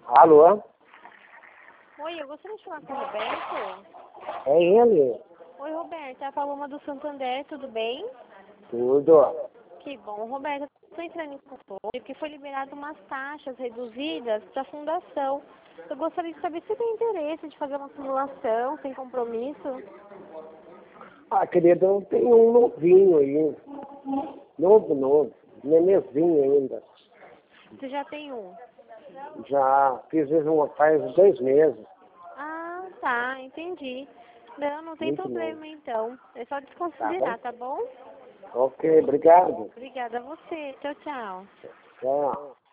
Alô? Oi, eu gostaria de falar com o Roberto. É ele? Oi, Roberto, é a Paloma do Santander, tudo bem? Tudo. Que bom, Roberto, eu estou entrando em contato porque foi liberado umas taxas reduzidas para a fundação. Eu gostaria de saber se tem interesse de fazer uma simulação sem compromisso. Ah, querido, tem um novinho aí. Novo. Nenezinho ainda. Você já tem um? Já fiz isso faz 2 meses. Ah, tá, entendi. Não tem Muito novo. problema então. É só Tá bom? desconsiderar, tá bom? Ok, obrigado. Obrigada a você. Tchau, tchau. Tchau.